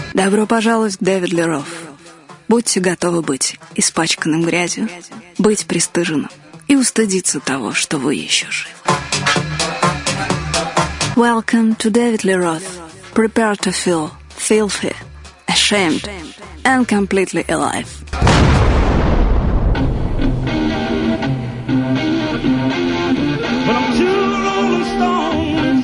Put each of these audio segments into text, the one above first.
Добро пожаловать к Дэвид Ли Роф. Будьте готовы быть испачканным грязью, быть пристыженным и устыдиться того, что вы еще живы. Welcome to David Lee Roth. Prepare to feel filthy, ashamed, and completely alive. But I'm two rolling stones.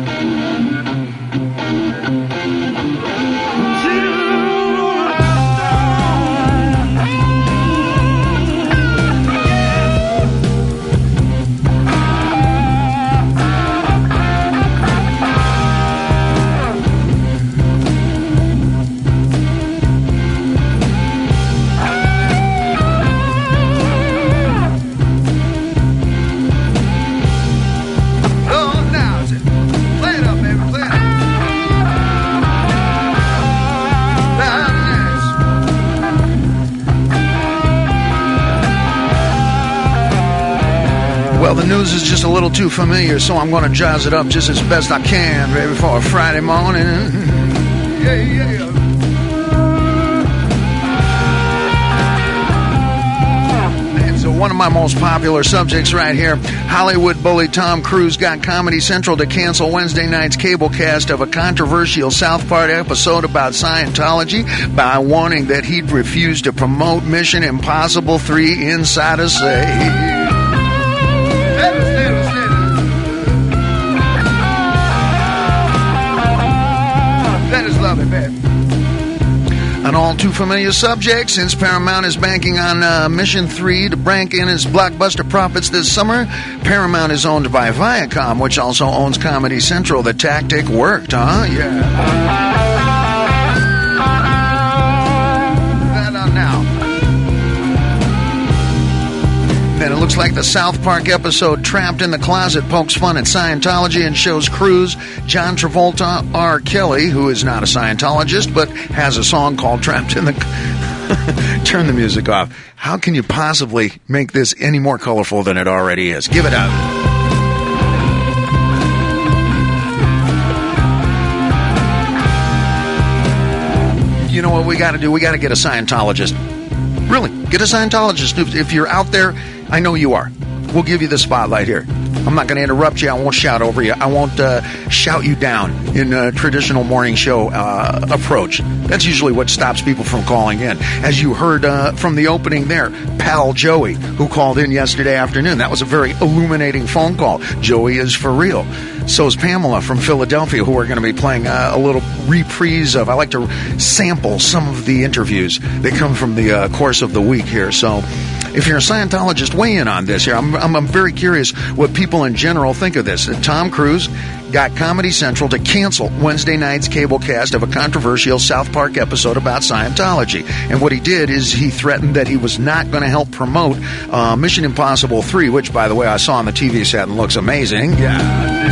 Well, the news is just a little too familiar, so I'm going to jazz it up just as best I can, baby, for a Friday morning. Yeah, yeah. And so one of my most popular subjects right here, Hollywood bully Tom Cruise got Comedy Central to cancel Wednesday night's cable cast of a controversial South Park episode about Scientology by warning that he'd refuse to promote Mission Impossible 3 Insider Say. An all-too-familiar subject, since Paramount is banking on Mission 3 to bank in its blockbuster profits this summer. Paramount is owned by Viacom, which also owns Comedy Central. The tactic worked, huh? Yeah. And it looks like the South Park episode Trapped in the Closet pokes fun at Scientology and shows Cruise, John Travolta, R. Kelly, who is not a Scientologist, but has a song called Trapped in the... Turn the music off. How can you possibly make this any more colorful than it already is? Give it up. You know what we got to do? We got to get a Scientologist. Really, get a Scientologist. If you're out there, I know you are. We'll give you the spotlight here. I'm not going to interrupt you. I won't shout over you. I won't shout you down in a traditional morning show approach. That's usually what stops people from calling in. As you heard from the opening there, pal Joey, who called in yesterday afternoon. That was a very illuminating phone call. Joey is for real. So is Pamela from Philadelphia, who we're going to be playing a little reprise of. I like to sample some of the interviews that come from the course of the week here. So if you're a Scientologist, weigh in on this here. I'm very curious what people in general think of this. Tom Cruise got Comedy Central to cancel Wednesday night's cable cast of a controversial South Park episode about Scientology. And what he did is he threatened that he was not going to help promote Mission Impossible 3, which, by the way, I saw on the TV set and looks amazing. Yeah.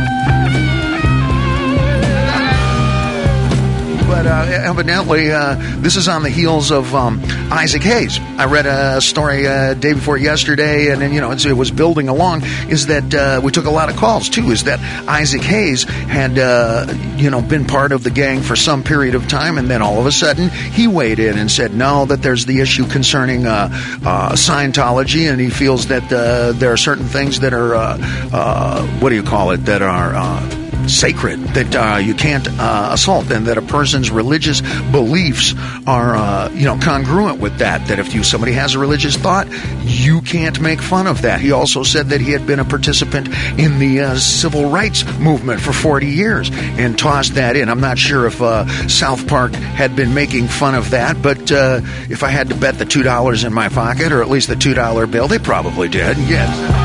But evidently, this is on the heels of Isaac Hayes. I read a story day before yesterday, and then, it was building along, is that we took a lot of calls, too, is that Isaac Hayes had, been part of the gang for some period of time, and then all of a sudden, he weighed in and said, no, that there's the issue concerning Scientology, and he feels that there are certain things that are, that are... sacred, that you can't assault, and that a person's religious beliefs are, congruent with that. That if somebody has a religious thought, you can't make fun of that. He also said that he had been a participant in the civil rights movement for 40 years and tossed that in. I'm not sure if South Park had been making fun of that, but if I had to bet the $2 in my pocket, or at least the $2 bill, they probably did. Yes.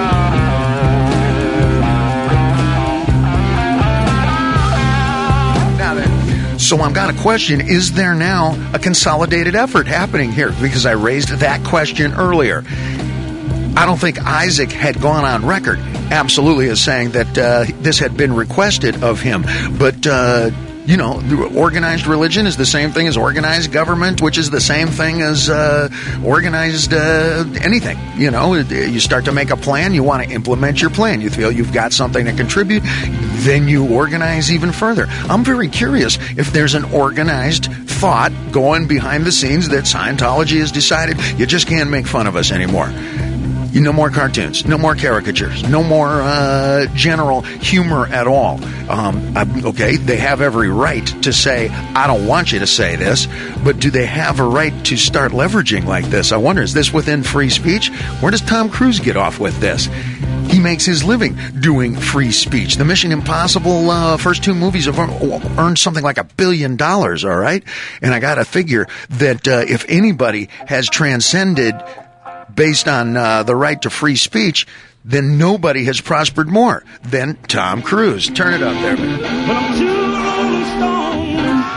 So I've got a question. Is there now a consolidated effort happening here? Because I raised that question earlier. I don't think Isaac had gone on record absolutely as saying that this had been requested of him. But Organized religion is the same thing as organized government, which is the same thing as organized anything. You start to make a plan, you want to implement your plan. You feel you've got something to contribute, then you organize even further. I'm very curious if there's an organized thought going behind the scenes that Scientology has decided you just can't make fun of us anymore. No more cartoons, no more caricatures, no more general humor at all. Okay, they have every right to say, I don't want you to say this, but do they have a right to start leveraging like this? I wonder, is this within free speech? Where does Tom Cruise get off with this? He makes his living doing free speech. The Mission Impossible first 2 movies have earned something like $1 billion, all right? And I got to figure that if anybody has transcended based on the right to free speech, then nobody has prospered more than Tom Cruise. Turn it up there, man. But I'm two rolling stones.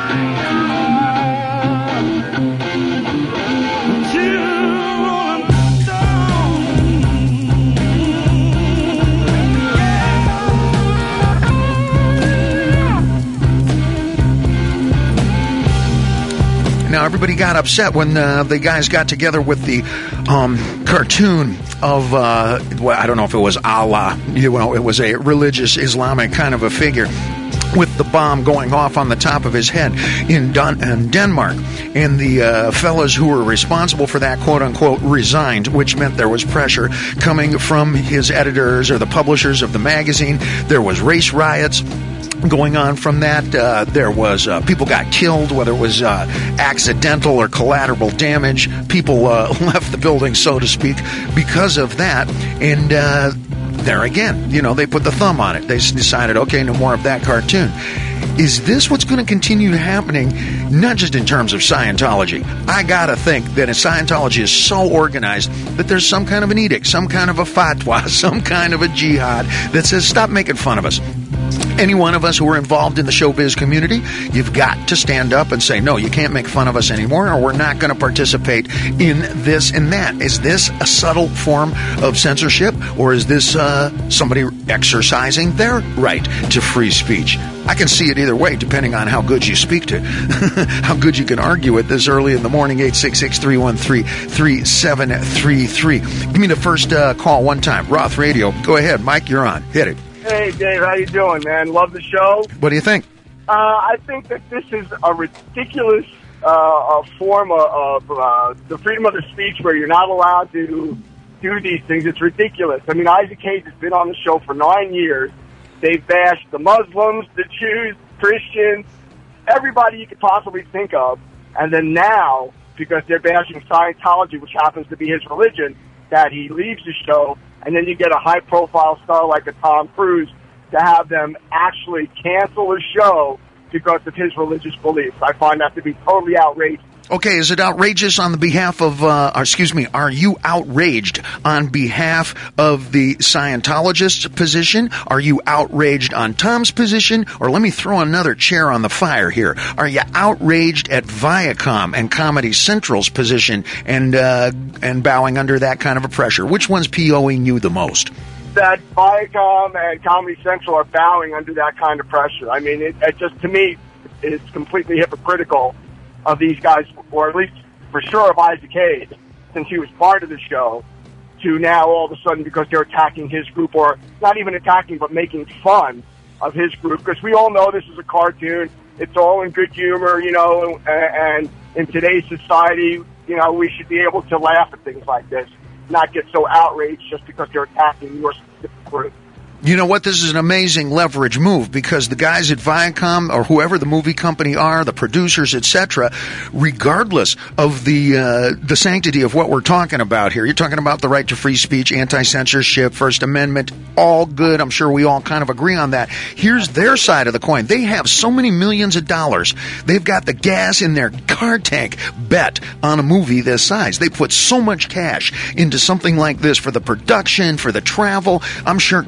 Two rolling Now, everybody got upset when the guys got together with the cartoon of, I don't know if it was Allah, it was a religious Islamic kind of a figure, with the bomb going off on the top of his head in Denmark. And the fellas who were responsible for that, quote-unquote, resigned, which meant there was pressure coming from his editors or the publishers of the magazine. There was race riots going on from that. There was people got killed, whether it was accidental or collateral damage. People left the building, so to speak, because of that. And there again, they put the thumb on it. They decided, okay, no more of that cartoon. Is this what's going to continue happening, not just in terms of Scientology? I got to think that Scientology is so organized that there's some kind of an edict, some kind of a fatwa, some kind of a jihad that says, stop making fun of us. Any one of us who are involved in the showbiz community, you've got to stand up and say, no, you can't make fun of us anymore, or we're not going to participate in this and that. Is this a subtle form of censorship, or is this somebody exercising their right to free speech? I can see it either way, depending on how good you speak to, how good you can argue it this early in the morning. 866-313-3733. Give me the first call one time. Roth Radio. Go ahead, Mike, you're on. Hit it. Hey, Dave, how you doing, man? Love the show. What do you think? I think that this is a ridiculous form of the freedom of the speech where you're not allowed to do these things. It's ridiculous. I mean, Isaac Hayes has been on the show for 9 years. They've bashed the Muslims, the Jews, Christians, everybody you could possibly think of. And then now, because they're bashing Scientology, which happens to be his religion, that he leaves the show. And then you get a high-profile star like a Tom Cruise to have them actually cancel the show because of his religious beliefs. I find that to be totally outrageous. Okay, is it outrageous on the behalf of, are you outraged on behalf of the Scientologist position? Are you outraged on Tom's position? Or let me throw another chair on the fire here. Are you outraged at Viacom and Comedy Central's position and bowing under that kind of a pressure? Which one's POing you the most? That Viacom and Comedy Central are bowing under that kind of pressure. I mean, it just, to me, is completely hypocritical of these guys, or at least for sure of Isaac Hayes, since he was part of the show, to now all of a sudden, because they're attacking his group, or not even attacking, but making fun of his group, because we all know this is a cartoon. It's all in good humor, and in today's society, we should be able to laugh at things like this, not get so outraged just because they're attacking your specific group. You know what? This is an amazing leverage move, because the guys at Viacom, or whoever the movie company are, the producers, etc., regardless of the sanctity of what we're talking about here, you're talking about the right to free speech, anti-censorship, First Amendment, all good. I'm sure we all kind of agree on that. Here's their side of the coin. They have so many millions of dollars. They've got the gas in their car tank bet on a movie this size. They put so much cash into something like this for the production, for the travel. I'm sure Tom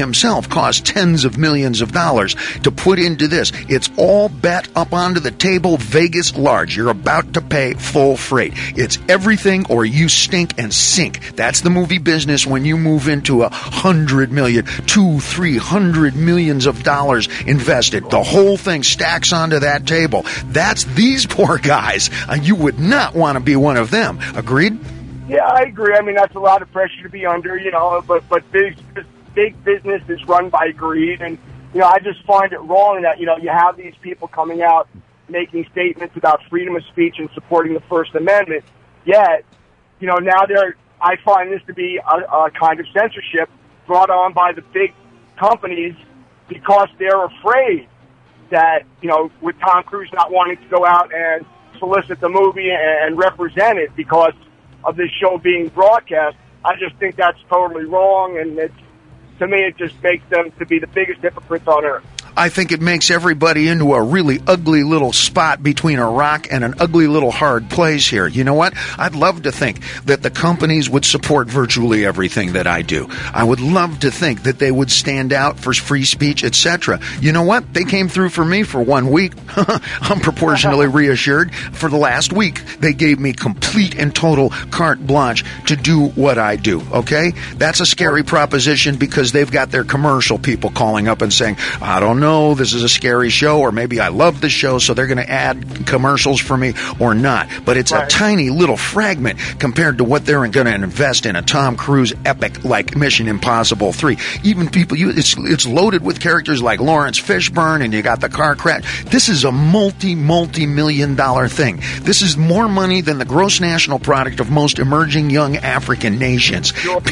himself cost tens of millions of dollars to put into this. It's all bet up onto the table, Vegas large. You're about to pay full freight. It's everything or you stink and sink. That's the movie business when you move into $100 million, $200-300 millions of dollars invested. The whole thing stacks onto that table. That's these poor guys. You would not want to be one of them. Agreed? Yeah, I agree. I mean, that's a lot of pressure to be under, but big business is run by greed. And, I just find it wrong that, you have these people coming out making statements about freedom of speech and supporting the First Amendment. Yet, now I find this to be a kind of censorship brought on by the big companies because they're afraid that, with Tom Cruise not wanting to go out and solicit the movie and represent it because of this show being broadcast, I just think that's totally wrong, and to me it just makes them to be the biggest hypocrites on earth. I think it makes everybody into a really ugly little spot between a rock and an ugly little hard place here. You know what? I'd love to think that the companies would support virtually everything that I do. I would love to think that they would stand out for free speech, etc. You know what? They came through for me for 1 week. I'm proportionally reassured. For the last week, they gave me complete and total carte blanche to do what I do, okay? That's a scary proposition because they've got their commercial people calling up and saying, I don't know, this is a scary show, or maybe I love the show, so they're going to add commercials for me or not. But it's a tiny little fragment compared to what they're going to invest in a Tom Cruise epic like Mission Impossible 3. Even people, it's loaded with characters like Lawrence Fishburne, and you got the car crash. This is a multi-million dollar thing. This is more money than the gross national product of most emerging young African nations.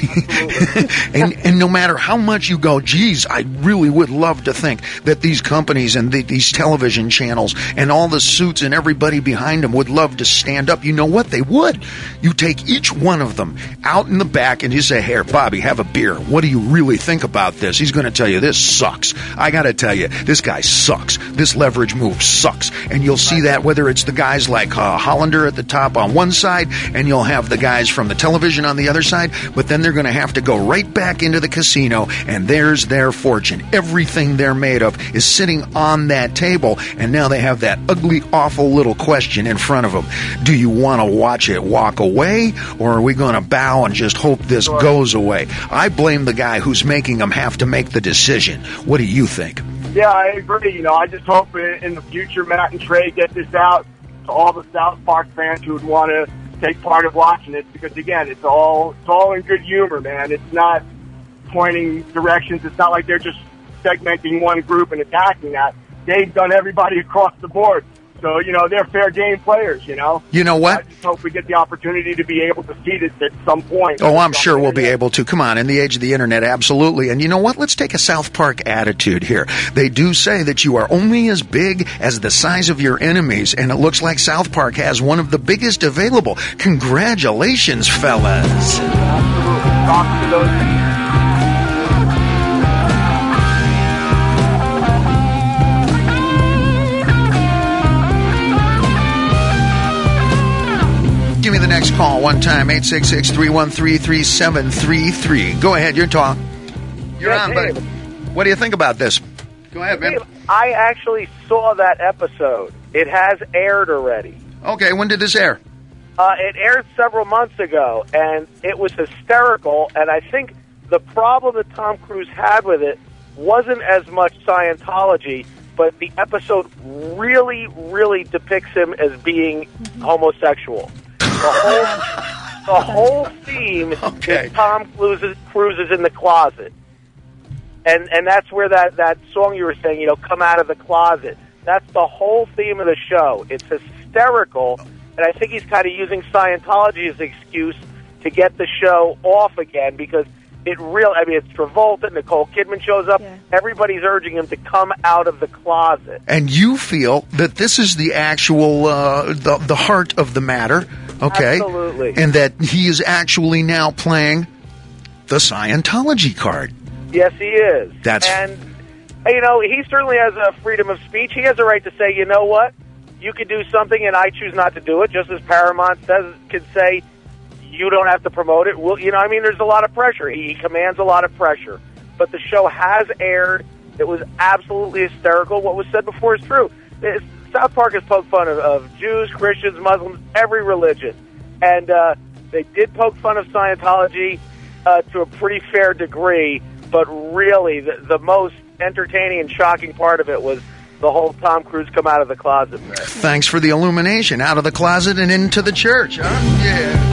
and no matter how much you go, geez, I really would love to think that these companies and these television channels and all the suits and everybody behind them would love to stand up. You know what? They would. You take each one of them out in the back and you say, here, Bobby, have a beer. What do you really think about this? He's going to tell you, this sucks. I got to tell you, this guy sucks. This leverage move sucks. And you'll see that whether it's the guys like Hollander at the top on one side and you'll have the guys from the television on the other side, but then they're going to have to go right back into the casino and there's their fortune. Everything they're made of is sitting on that table, and now they have that ugly, awful little question in front of them. Do you want to watch it walk away, or are we going to bow and just hope this goes away? I blame the guy who's making them have to make the decision. What do you think? Yeah, I agree. I just hope in the future Matt and Trey get this out to all the South Park fans who would want to take part of watching it, because again, it's all in good humor, man. It's not pointing directions. It's not like they're just segmenting one group and attacking that. They've done everybody across the board. So, they're fair game players, You know what? I just hope we get the opportunity to be able to see this at some point. Oh, I'm sure we'll be able to. Come on, in the age of the internet, absolutely. And you know what? Let's take a South Park attitude here. They do say that you are only as big as the size of your enemies, and it looks like South Park has one of the biggest available. Congratulations, fellas. Absolutely. Talk to those. Give me the next call one time, 866-313-3733. Go ahead, your talk. You're on, buddy. What do you think about this? Go ahead, man. I actually saw that episode. It has aired already. Okay, when did this air? It aired several months ago, and it was hysterical, and I think the problem that Tom Cruise had with it wasn't as much Scientology, but the episode really, really depicts him as being homosexual. The whole theme is Tom Cruise is in the closet. And that's where that song you were saying, come out of the closet. That's the whole theme of the show. It's hysterical, and I think he's kind of using Scientology as an excuse to get the show off again, because it's Travolta, Nicole Kidman shows up. Yeah. Everybody's urging him to come out of the closet. And you feel that this is the actual, the heart of the matter, okay? Absolutely. And that he is actually now playing the Scientology card. Yes, he is. And, he certainly has a freedom of speech. He has a right to say, you know what, you could do something and I choose not to do it, just as Paramount could say, you don't have to promote it. Well, there's a lot of pressure. He commands a lot of pressure. but the show has aired. It was absolutely hysterical. What was said before is true. South Park has poked fun of Jews, Christians, Muslims, every religion. And they did poke fun of Scientology to a pretty fair degree, but really the most entertaining and shocking part of it was the whole Tom Cruise come out of the closet thing. Thanks for the illumination. Out of the closet and into the church, huh? Yeah.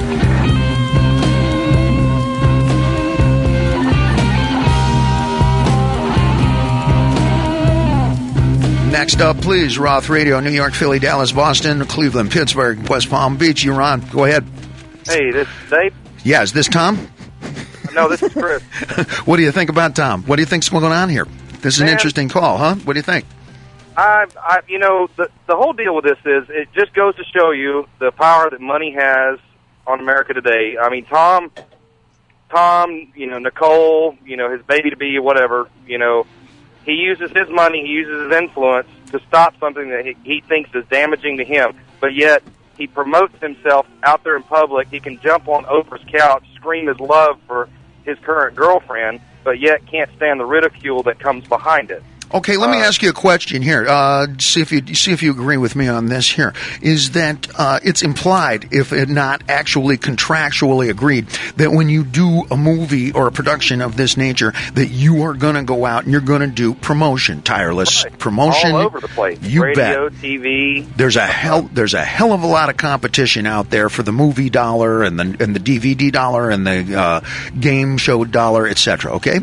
Next up, please, Roth Radio, New York, Philly, Dallas, Boston, Cleveland, Pittsburgh, West Palm Beach. You're on. Go ahead. Hey, this is Dave. Yeah, is this Tom? No, this is Chris. What do you think about Tom? What do you think's going on here? This is an interesting call, huh? What do you think? The whole deal with this is it just goes to show you the power that money has on America today. I mean, Tom, Nicole, his baby-to-be, whatever, he uses his money, he uses his influence to stop something that he thinks is damaging to him, but yet he promotes himself out there in public. He can jump on Oprah's couch, scream his love for his current girlfriend, but yet can't stand the ridicule that comes behind it. Okay, let me ask you a question here. See if you agree with me on this here. Is that it's implied, if it not actually contractually agreed, that when you do a movie or a production of this nature, that you are going to go out and you're going to do promotion, tireless promotion, all over the place. You Radio, bet. TV. There's a hell of a lot of competition out there for the movie dollar and the DVD dollar and the game show dollar, etc. Okay.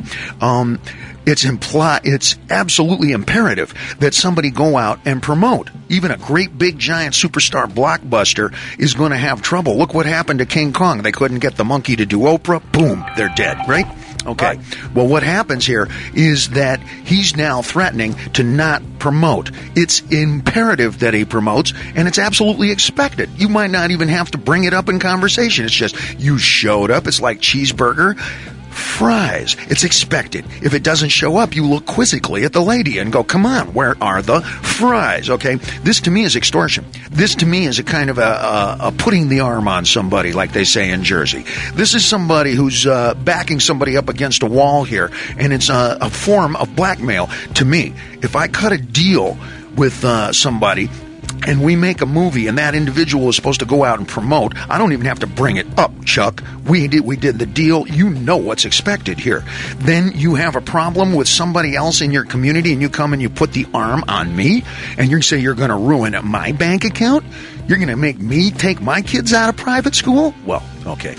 It's absolutely imperative that somebody go out and promote. Even a great big giant superstar blockbuster is going to have trouble. Look what happened to King Kong. They couldn't get the monkey to do Oprah. Boom, they're dead, right? Okay. Well, what happens here is that he's now threatening to not promote. It's imperative that he promotes, and it's absolutely expected. You might not even have to bring it up in conversation. It's just you showed up. It's like cheeseburger. Fries. It's expected. If it doesn't show up, you look quizzically at the lady and go, come on, where are the fries? Okay? This to me is extortion. This to me is a kind of a putting the arm on somebody, like they say in Jersey. This is somebody who's backing somebody up against a wall here, and it's a form of blackmail. To me, if I cut a deal with somebody, and we make a movie and that individual is supposed to go out and promote, I don't even have to bring it up, Chuck. We did the deal. You know what's expected here. Then you have a problem with somebody else in your community and you come and you put the arm on me and you say you're going to ruin my bank account? You're going to make me take my kids out of private school? Well, okay.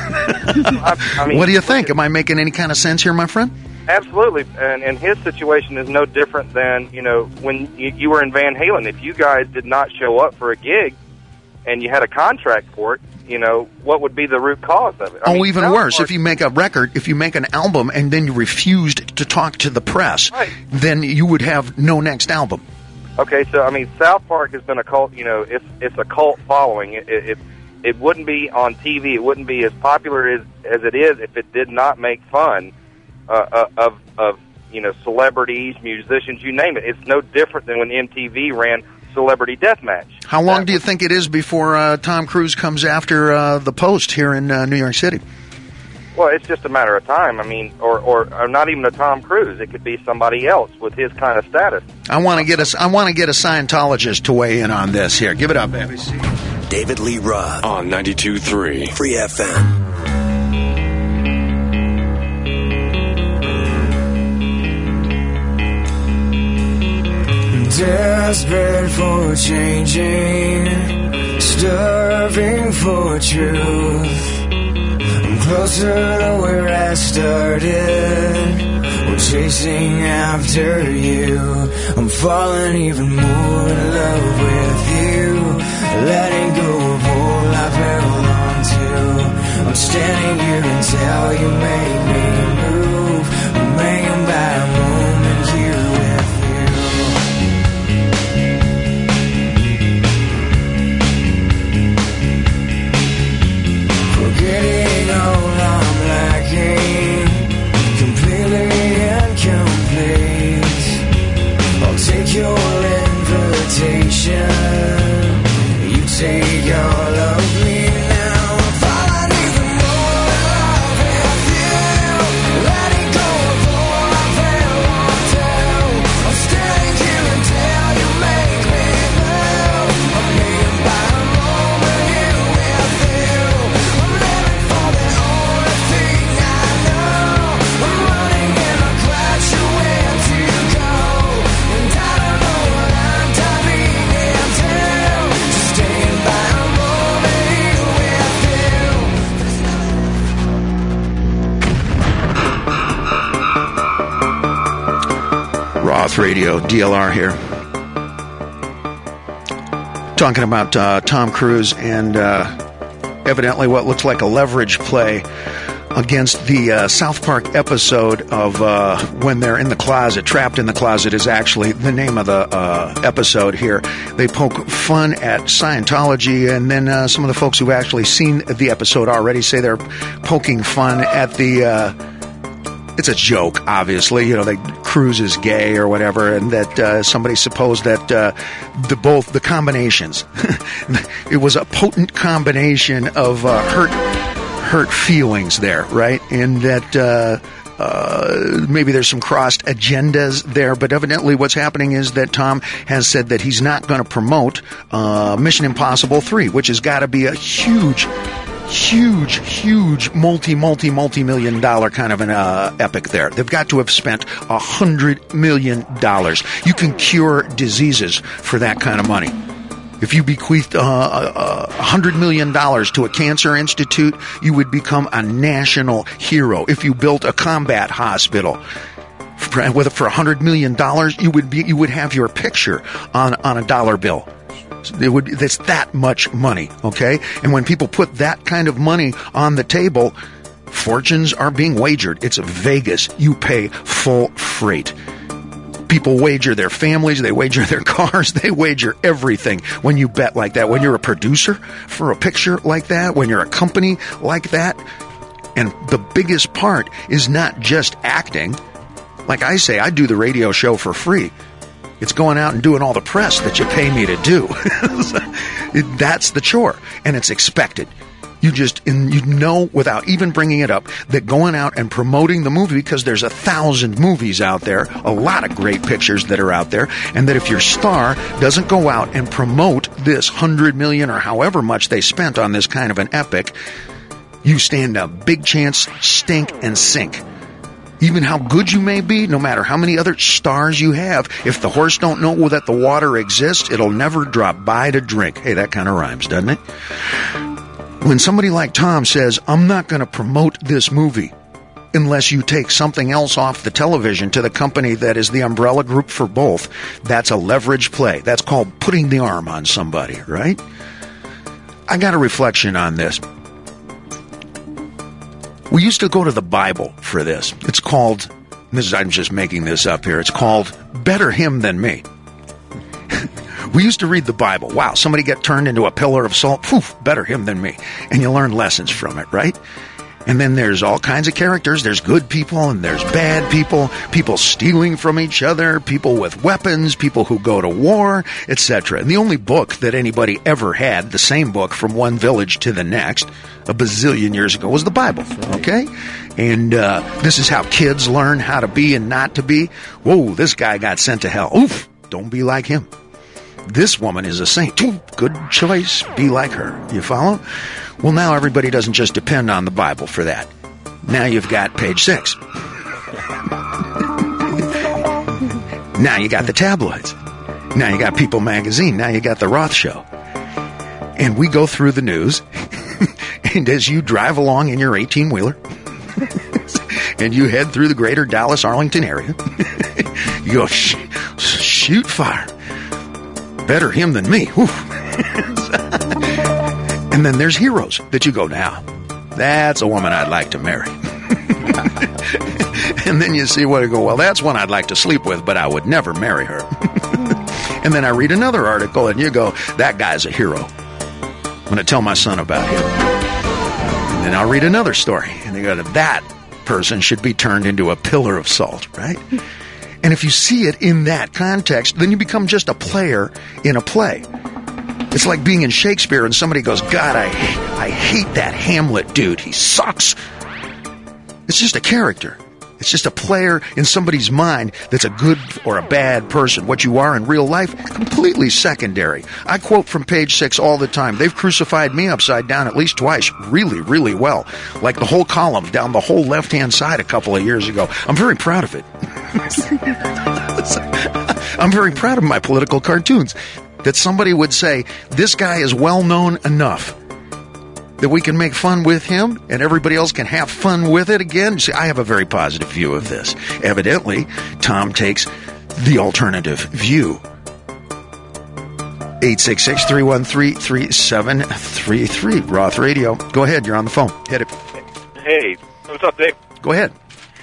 What do you think? Am I making any kind of sense here, my friend? Absolutely, and his situation is no different than, when you were in Van Halen. If you guys did not show up for a gig and you had a contract for it, what would be the root cause of it? Even worse, if you make a record, if you make an album and then you refused to talk to the press, right, then you would have no next album. Okay, so, South Park has been a cult, it's a cult following. It wouldn't be on TV, it wouldn't be as popular as it is if it did not make fun of celebrities, musicians, you name it. It's no different than when MTV ran Celebrity Deathmatch. How long do you think it is before Tom Cruise comes after the Post here in New York City? Well, it's just a matter of time. Or not even a Tom Cruise. It could be somebody else with his kind of status. I want to get a Scientologist to weigh in on this here. Give it up, baby. David Lee Roth on 92.3 Free FM. Desperate for changing, starving for truth. I'm closer to where I started, when chasing after you. I'm falling even more in love with you, letting go of all I've held on to. I'm standing here until you make me move. I'm hanging by a moment here with you. Forgetting all I'm lacking, completely incomplete. I'll take your invitation. Death Radio, DLR here. Talking about Tom Cruise and evidently what looks like a leverage play against the South Park episode of When They're in the Closet. Trapped in the Closet is actually the name of the episode here. They poke fun at Scientology, and then some of the folks who've actually seen the episode already say they're poking fun at the... it's a joke, obviously. You know, Cruise is gay or whatever, and that somebody supposed that the combinations. It was a potent combination of hurt feelings there, right? And that maybe there's some crossed agendas there, but evidently what's happening is that Tom has said that he's not going to promote Mission Impossible 3, which has got to be a huge multi-million dollar kind of an epic there. They've got to have spent $100 million. You can cure diseases for that kind of money. If you bequeathed $100 million to a cancer institute, you would become a national hero. If you built a combat hospital for $100 million, you would have your picture on a dollar bill. That's that much money, okay? And when people put that kind of money on the table, fortunes are being wagered. It's Vegas. You pay full freight. People wager their families, they wager their cars, they wager everything when you bet like that. When you're a producer for a picture like that, when you're a company like that. And the biggest part is not just acting. Like I say, I do the radio show for free. It's going out and doing all the press that you pay me to do. That's the chore, and it's expected. You know without even bringing it up that going out and promoting the movie, because there's 1,000 movies out there, a lot of great pictures that are out there, and that if your star doesn't go out and promote this $100 million or however much they spent on this kind of an epic, you stand a big chance, stink and sink. Even how good you may be, no matter how many other stars you have, if the horse don't know that the water exists, it'll never drop by to drink. Hey, that kind of rhymes, doesn't it? When somebody like Tom says, I'm not going to promote this movie unless you take something else off the television to the company that is the umbrella group for both, that's a leverage play. That's called putting the arm on somebody, right? I got a reflection on this. We used to go to the Bible for this. It's called, I'm just making this up here, it's called Better Him Than Me. We used to read the Bible. Wow, somebody get turned into a pillar of salt. Poof, better him than me. And you learn lessons from it, right? And then there's all kinds of characters. There's good people and there's bad people, people stealing from each other, people with weapons, people who go to war, etc. And the only book that anybody ever had, the same book from one village to the next, a bazillion years ago, was the Bible, okay? And this is how kids learn how to be and not to be. Whoa, this guy got sent to hell. Oof, don't be like him. This woman is a saint. Ooh, good choice. Be like her. You follow? Well, now everybody doesn't just depend on the Bible for that. Now you've got Page 6. Now you got the tabloids. Now you got People Magazine. Now you got the Roth Show. And we go through the news. And as you drive along in your 18-wheeler, and you head through the greater Dallas-Arlington area, you go, shoot fire. Better him than me. And then there's heroes that you go, now, that's a woman I'd like to marry. And then you see what I go, well, that's one I'd like to sleep with, but I would never marry her. And then I read another article and you go, that guy's a hero. I'm going to tell my son about him. And then I'll read another story and they go, that person should be turned into a pillar of salt, right? And if you see it in that context, then you become just a player in a play. It's like being in Shakespeare and somebody goes, God, I hate that Hamlet dude. He sucks. It's just a character. It's just a player in somebody's mind that's a good or a bad person. What you are in real life, completely secondary. I quote from Page 6 all the time. They've crucified me upside down at least twice, really, really well. Like the whole column down the whole left-hand side a couple of years ago. I'm very proud of it. I'm very proud of my political cartoons. That somebody would say, this guy is well-known enough that we can make fun with him and everybody else can have fun with it again. See, I have a very positive view of this. Evidently, Tom takes The Alternative View. 866-313-3733. Roth Radio. Go ahead. You're on the phone. Hit it. Hey, what's up, Dave? Go ahead.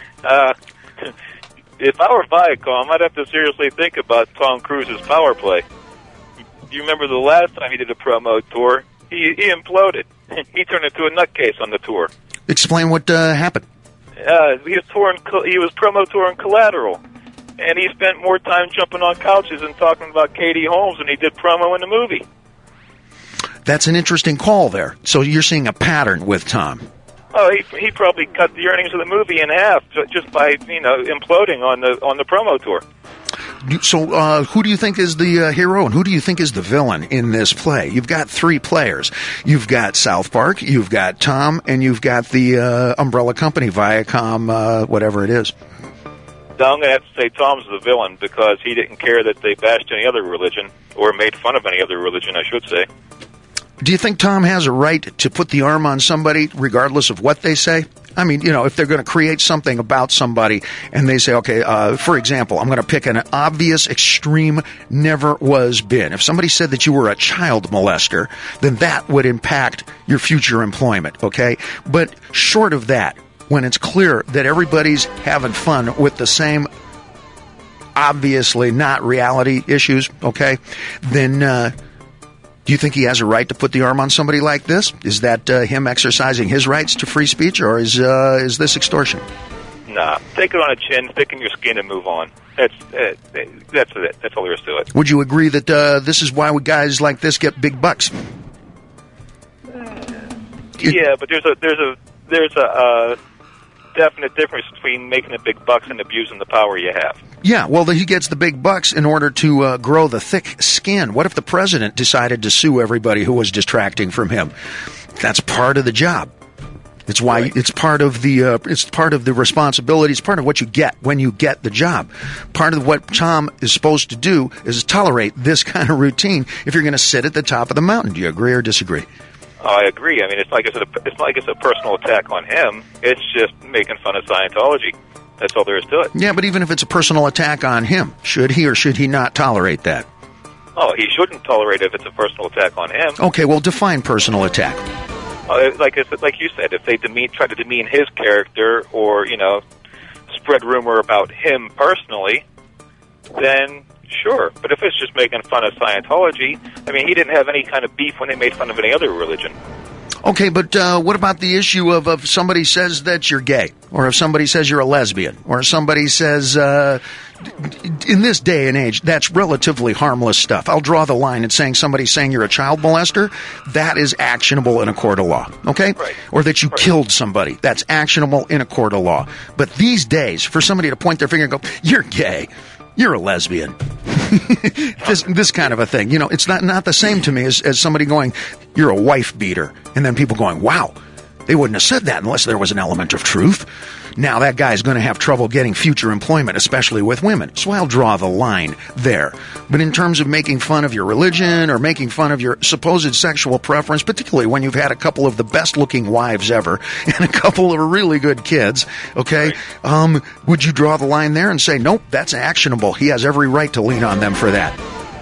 If I were Viacom, I'd have to seriously think about Tom Cruise's power play. Do you remember the last time he did a promo tour? He imploded. He turned into a nutcase on the tour. Explain what happened. He was promo touring Collateral, and he spent more time jumping on couches and talking about Katie Holmes than he did promo in the movie. That's an interesting call there. So you're seeing a pattern with Tom. Oh, he probably cut the earnings of the movie in half just by imploding on the promo tour. So who do you think is the hero and who do you think is the villain in this play? You've got three players. You've got South Park, you've got Tom, and you've got the umbrella company, Viacom, whatever it is. No, I'm going to have to say Tom's the villain because he didn't care that they bashed any other religion or made fun of any other religion, I should say. Do you think Tom has a right to put the arm on somebody regardless of what they say? I mean, if they're going to create something about somebody and they say, okay, for example, I'm going to pick an obvious, extreme, never was been. If somebody said that you were a child molester, then that would impact your future employment, okay? But short of that, when it's clear that everybody's having fun with the same obviously not reality issues, okay, then do you think he has a right to put the arm on somebody like this? Is that him exercising his rights to free speech, or is this extortion? Nah, take it on a chin, thicken your skin, and move on. That's it. That's all there is to it. Would you agree that this is why guys like this get big bucks? Yeah, but there's a definite difference between making the big bucks and abusing the power you have. Yeah, well, he gets the big bucks in order to grow the thick skin. What if the president decided to sue everybody who was distracting from him? That's part of the job. It's why it's part of the responsibility. It's part of what you get when you get the job. Part of what Tom is supposed to do is tolerate this kind of routine if you're going to sit at the top of the mountain. Do you agree or disagree? Oh, I agree. I mean, it's like it's a personal attack on him. It's just making fun of Scientology. That's all there is to it. Yeah, but even if it's a personal attack on him, should he or should he not tolerate that? Oh, he shouldn't tolerate it if it's a personal attack on him. Okay, well, define personal attack. Like you said, if they try to demean his character or, spread rumor about him personally, then sure. But if it's just making fun of Scientology, I mean, he didn't have any kind of beef when they made fun of any other religion. Okay, but what about the issue of if somebody says that you're gay, or if somebody says you're a lesbian, or if somebody says, in this day and age, that's relatively harmless stuff. I'll draw the line at somebody's saying you're a child molester, that is actionable in a court of law, okay? Right. Or that you killed somebody, that's actionable in a court of law. But these days, for somebody to point their finger and go, you're gay, you're a lesbian, this kind of a thing. It's not the same to me as somebody going, you're a wife beater. And then people going, wow, they wouldn't have said that unless there was an element of truth. Now that guy's going to have trouble getting future employment, especially with women. So I'll draw the line there. But in terms of making fun of your religion or making fun of your supposed sexual preference, particularly when you've had a couple of the best-looking wives ever and a couple of really good kids, okay, would you draw the line there and say, nope, that's actionable. He has every right to lean on them for that?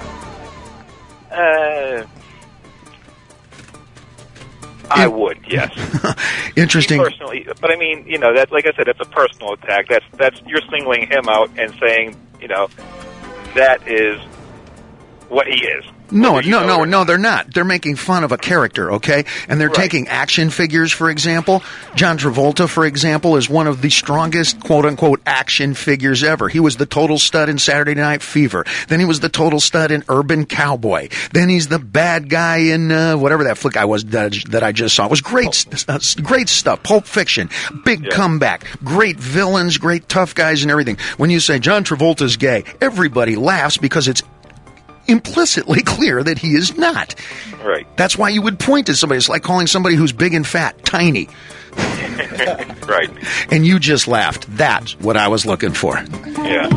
I would, yes. Interesting. Personally, but I mean, that's like I said, it's a personal attack. That's you're singling him out and saying, that is what he is. No, they're not. They're making fun of a character, okay? And they're taking action figures, for example. John Travolta, for example, is one of the strongest, quote-unquote, action figures ever. He was the total stud in Saturday Night Fever. Then he was the total stud in Urban Cowboy. Then he's the bad guy in whatever that flick I was that I just saw. It was great, great stuff. Pulp Fiction, big comeback, great villains, great tough guys and everything. When you say John Travolta's gay, everybody laughs because it's implicitly clear that he is not. Right. That's why you would point to somebody. It's like calling somebody who's big and fat tiny. Right. And you just laughed. That's what I was looking for. Yeah.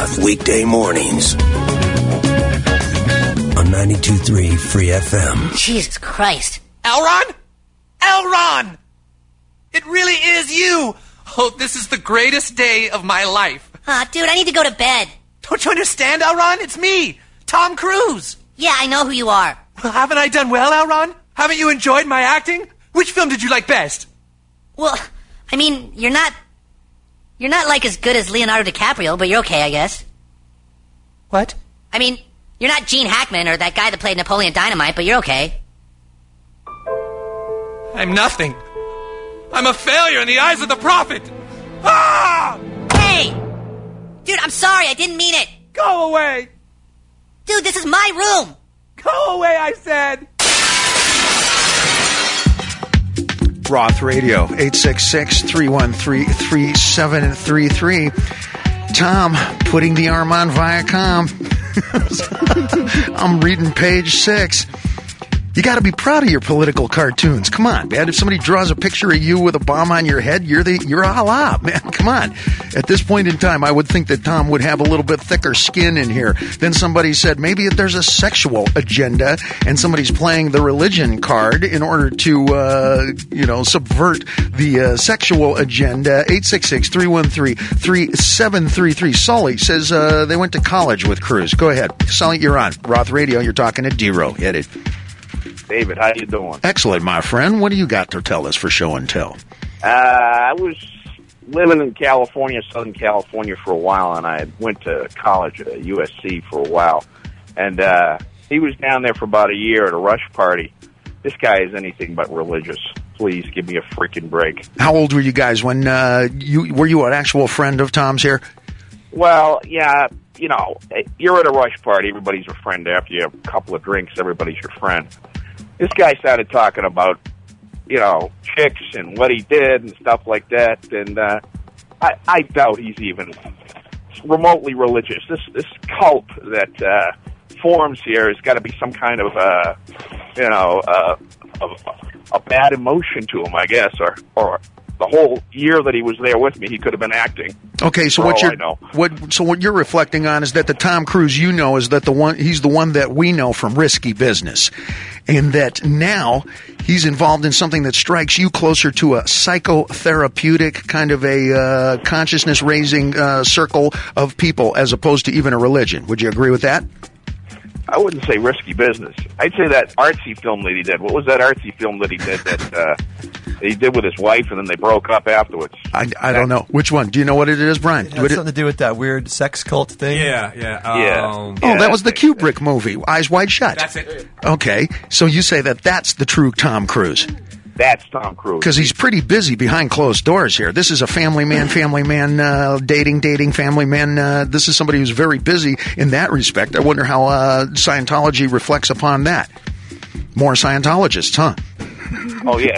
Roth, weekday mornings on 92.3 Free FM. Jesus Christ. Elron? Elron! It really is you! Oh, this is the greatest day of my life. Dude, I need to go to bed. Don't you understand, Elron? It's me, Tom Cruise. Yeah, I know who you are. Well, haven't I done well, Elron? Haven't you enjoyed my acting? Which film did you like best? Well, I mean, you're not like as good as Leonardo DiCaprio, but you're okay, I guess. What? I mean, you're not Gene Hackman or that guy that played Napoleon Dynamite, but you're okay. I'm nothing. I'm a failure in the eyes of the prophet. Ah! Hey! Dude, I'm sorry, I didn't mean it. Go away! Dude, this is my room! Go away, I said! Roth Radio, 866-313-3733. Tom, putting the arm on Viacom. I'm reading page 6. You got to be proud of your political cartoons. Come on, man. If somebody draws a picture of you with a bomb on your head, you're Allah, man. Come on. At this point in time, I would think that Tom would have a little bit thicker skin in here. Then somebody said maybe there's a sexual agenda and somebody's playing the religion card in order to, subvert the sexual agenda. 866-313-3733. Sully says they went to college with Cruise. Go ahead. Sully, you're on. Roth Radio, you're talking to D-Row. Hit it. David, how you doing? Excellent, my friend. What do you got to tell us for show and tell? I was living in California, Southern California, for a while, and I went to college at USC for a while. And he was down there for about a year at a Rush party. This guy is anything but religious. Please give me a freaking break. How old were you guys when were you an actual friend of Tom's here? Well, yeah, you're at a Rush party. Everybody's your friend. After you have a couple of drinks, everybody's your friend. This guy started talking about, chicks and what he did and stuff like that, and I doubt he's even remotely religious. This cult that forms here has got to be some kind of, a bad emotion to him, I guess, or the whole year that he was there with me, he could have been acting. Okay, so what you're reflecting on is that the Tom Cruise you know is that he's the one that we know from Risky Business, and that now he's involved in something that strikes you closer to a psychotherapeutic kind of a consciousness raising circle of people as opposed to even a religion. Would you agree with that? I wouldn't say Risky Business. I'd say that artsy film that he did. What was that artsy film that he did that he did with his wife and then they broke up afterwards? I don't know. Which one? Do you know what it is, Brian? It had something to do with that weird sex cult thing? Yeah. That was the Kubrick movie, Eyes Wide Shut. That's it. Okay, so you say that that's the true Tom Cruise. That's Tom Cruise. Because he's pretty busy behind closed doors here. This is a family man, dating family man. This is somebody who's very busy in that respect. I wonder how Scientology reflects upon that. More Scientologists, huh? Oh, yeah.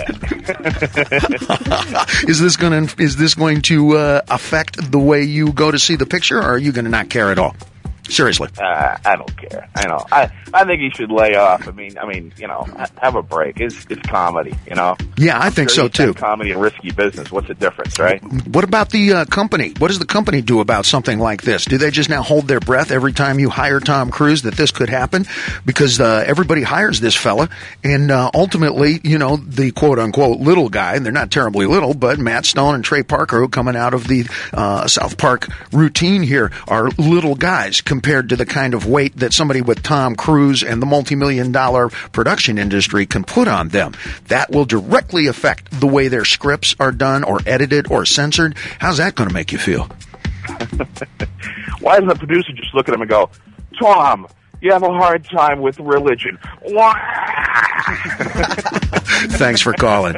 Is this going to affect the way you go to see the picture, or are you going to not care at all? Seriously. I don't care. I know. I think he should lay off. I mean, have a break. It's comedy, Yeah, I think so too. Comedy and Risky Business. What's the difference, right? What about the company? What does the company do about something like this? Do they just now hold their breath every time you hire Tom Cruise that this could happen? Because everybody hires this fella, and ultimately, the quote unquote little guy, and they're not terribly little, but Matt Stone and Trey Parker, who coming out of the South Park routine here, are little guys compared to the kind of weight that somebody with Tom Cruise and the multi-million-dollar production industry can put on them. That will directly affect the way their scripts are done or edited or censored. How's that going to make you feel? Why doesn't the producer just look at him and go, Tom, you have a hard time with religion. Thanks for calling.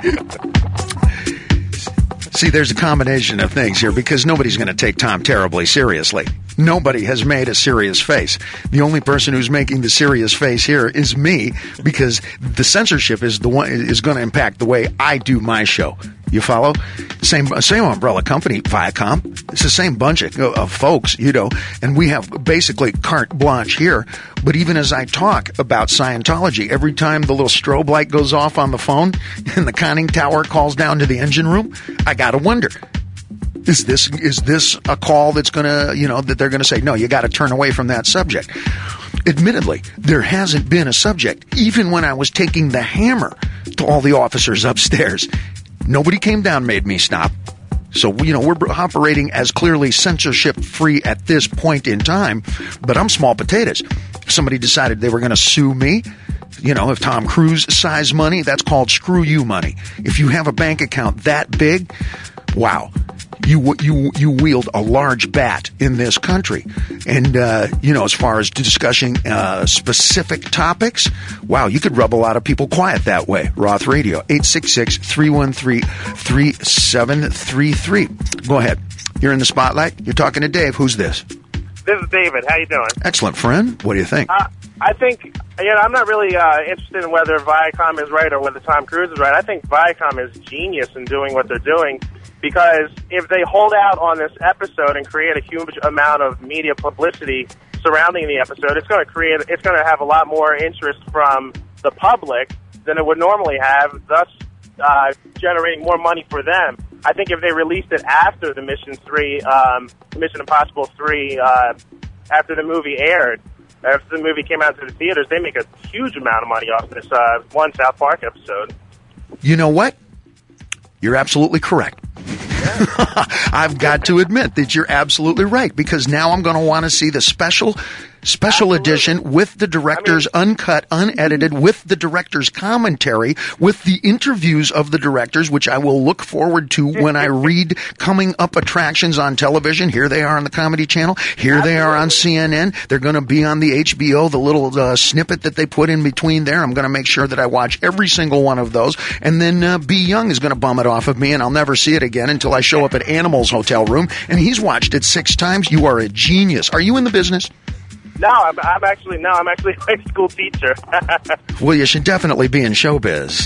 See, there's a combination of things here because nobody's going to take Tom terribly seriously. Nobody has made a serious face. The only person who's making the serious face here is me, because the censorship is going to impact the way I do my show. You follow? Same umbrella company, Viacom. It's the same bunch of folks, and we have basically carte blanche here. But even as I talk about Scientology, every time the little strobe light goes off on the phone and the conning tower calls down to the engine room, I got to wonder, Is this a call that's going to, that they're going to say, no, you got to turn away from that subject? Admittedly, there hasn't been a subject. Even when I was taking the hammer to all the officers upstairs, nobody came down and made me stop. So, we're operating as clearly censorship-free at this point in time, but I'm small potatoes. If somebody decided they were going to sue me, if Tom Cruise size money, that's called screw you money. If you have a bank account that big, wow. You wield a large bat in this country. And, as far as discussing specific topics, wow, you could rub a lot of people quiet that way. Roth Radio, 866-313-3733. Go ahead. You're in the spotlight. You're talking to Dave. Who's this? This is David. How you doing? Excellent, friend. What do you think? I think, I'm not really interested in whether Viacom is right or whether Tom Cruise is right. I think Viacom is genius in doing what they're doing. Because if they hold out on this episode and create a huge amount of media publicity surrounding the episode, it's going to have a lot more interest from the public than it would normally have, thus generating more money for them. I think if they released it after the Mission Impossible 3, after the movie aired, after the movie came out to the theaters, they make a huge amount of money off this one South Park episode. You know what? You're absolutely correct. I've got to admit that you're absolutely right, because now I'm going to want to see the special edition with the director's uncut, unedited, with the director's commentary, with the interviews of the directors, which I will look forward to when I read coming up attractions on television. Here they are on the Comedy Channel. Here they are on CNN. They're going to be on the HBO, the little snippet that they put in between there. I'm going to make sure that I watch every single one of those. And then B. Young is going to bum it off of me, and I'll never see it again until I show up at Animal's hotel room, and he's watched it 6 times. You are a genius. Are you in the business? No, I'm actually a high school teacher. Well, you should definitely be in showbiz.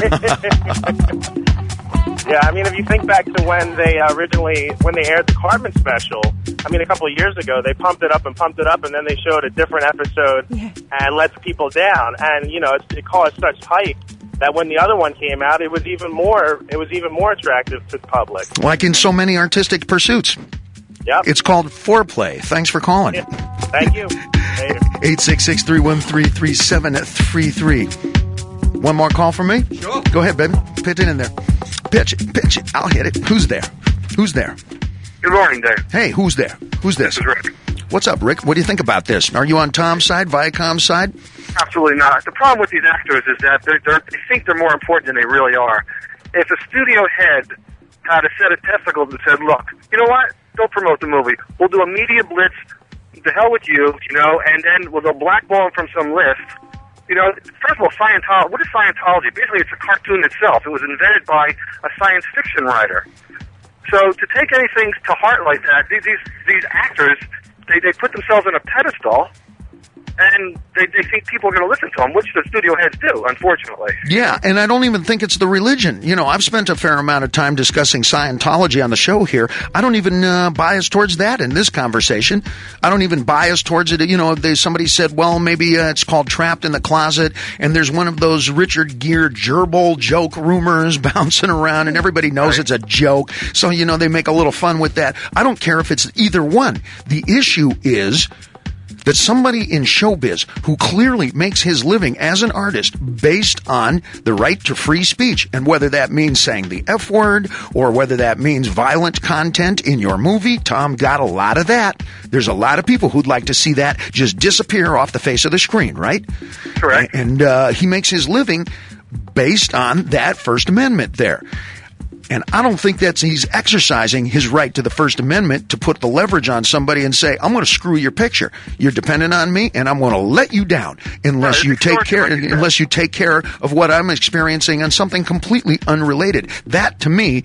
Yeah, if you think back to when they aired the Cartman special, a couple of years ago, they pumped it up, and then they showed a different episode and let people down. And, it caused such hype that when the other one came out, it was even more attractive to the public. Like in so many artistic pursuits. Yep. It's called foreplay. Thanks for calling. Yeah. Thank you. 866-313-3733. One more call from me? Sure. Go ahead, baby. Pitch it in there. Pitch it. I'll hit it. Who's there? Good morning, Dave. Hey, who's there? Who's this? This is Rick. What's up, Rick? What do you think about this? Are you on Tom's side, Viacom's side? Absolutely not. The problem with these actors is that they think they're more important than they really are. If a studio head had a set of testicles and said, look, you know what? Don't promote the movie. We'll do a media blitz. The hell with you, and then they'll blackball him from some list. First of all, Scientology. What is Scientology? Basically, it's a cartoon itself. It was invented by a science fiction writer. So to take anything to heart like that, these actors, they put themselves on a pedestal, and they think people are going to listen to them, which the studio heads do, unfortunately. Yeah, and I don't even think it's the religion. I've spent a fair amount of time discussing Scientology on the show here. I don't even bias towards that in this conversation. I don't even bias towards it. Somebody said, well, maybe it's called Trapped in the Closet, and there's one of those Richard Gere gerbil joke rumors bouncing around, and everybody knows it's a joke. So, they make a little fun with that. I don't care if it's either one. The issue is that somebody in showbiz who clearly makes his living as an artist based on the right to free speech, and whether that means saying the F word or whether that means violent content in your movie, Tom got a lot of that. There's a lot of people who'd like to see that just disappear off the face of the screen, right? Correct. And he makes his living based on that First Amendment there. And I don't think he's exercising his right to the First Amendment to put the leverage on somebody and say, I'm going to screw your picture. You're dependent on me, and I'm going to let you down unless you take care of what I'm experiencing on something completely unrelated. That, to me,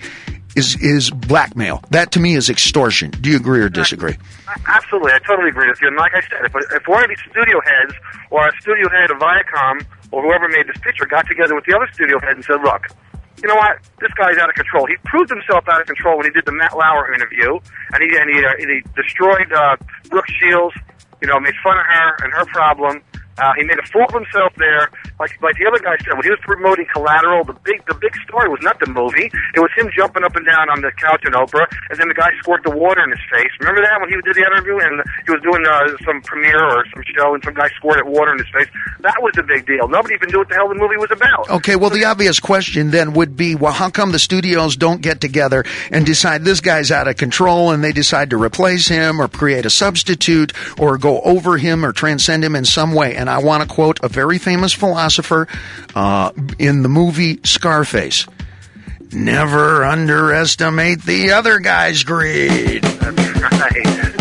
is blackmail. That, to me, is extortion. Do you agree or disagree? Absolutely. I totally agree with you. And like I said, if one of these studio heads or a studio head of Viacom or whoever made this picture got together with the other studio head and said, look, you know what? This guy's out of control. He proved himself out of control when he did the Matt Lauer interview, and he destroyed Brooke Shields. Made fun of her and her problem. He made a fool of himself there. like the other guy said, when he was promoting Collateral, the big story was not the movie. It was him jumping up and down on the couch in Oprah, and then the guy squirt the water in his face. Remember that when he did the interview and he was doing some premiere or some show, and some guy squirted water in his face? That was the big deal. Nobody even knew what the hell the movie was about. Okay, well, the obvious question then would be, well, how come the studios don't get together and decide this guy's out of control, and they decide to replace him or create a substitute or go over him or transcend him in some way? And I want to quote a very famous philosopher in the movie Scarface. Never underestimate the other guy's greed. That's right.